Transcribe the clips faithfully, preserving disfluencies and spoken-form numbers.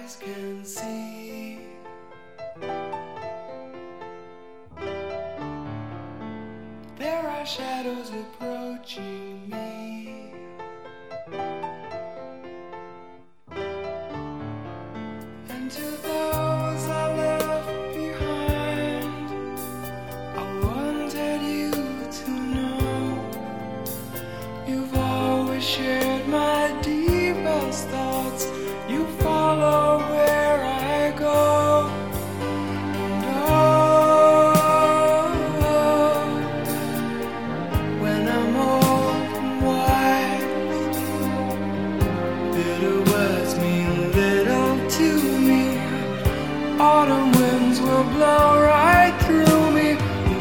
eyes can see. There are shadows approaching me. And to those I left behind, I wanted you to know you've always shared my deepest thoughts. You follow where I go. And oh, when I'm old and wise, bitter words mean little to me. Autumn winds will blow right through me. And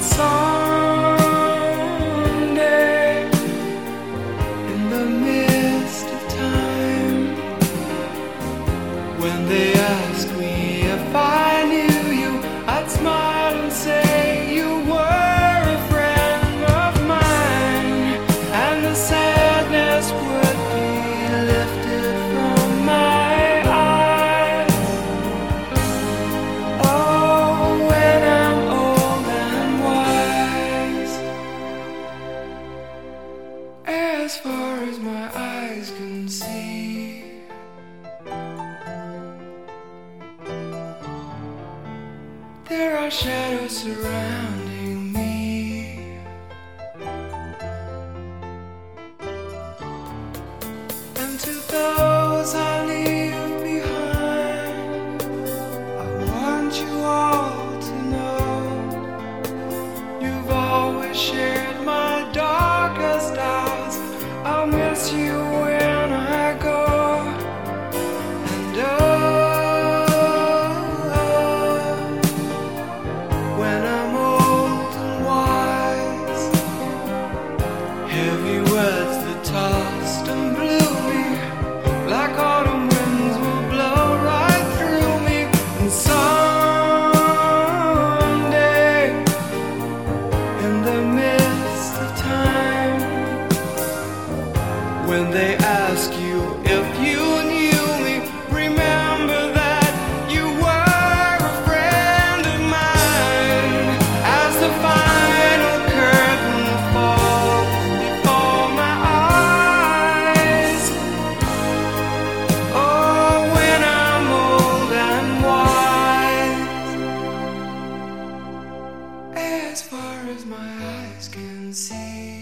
someday, in the midst of time, when they ask me if I knew you, I'd smile and say you were a friend of mine, and the sadness would be lifted from my eyes. Oh, when I'm old and wise, as far as my eyes can see. There are shadows surrounding me. And to those I leave behind, I want you all to know you've always shared my darkest hours. I'll miss you when I go. And oh, when I'm old and wise, heavy words that tossed and blew me like autumn winds will blow right through me. And someday, in the midst of time, when they ask you if you knew me, remember that you were a friend of mine. As the final curtain falls before my eyes, oh, when I'm old and wise, as far as my eyes can see.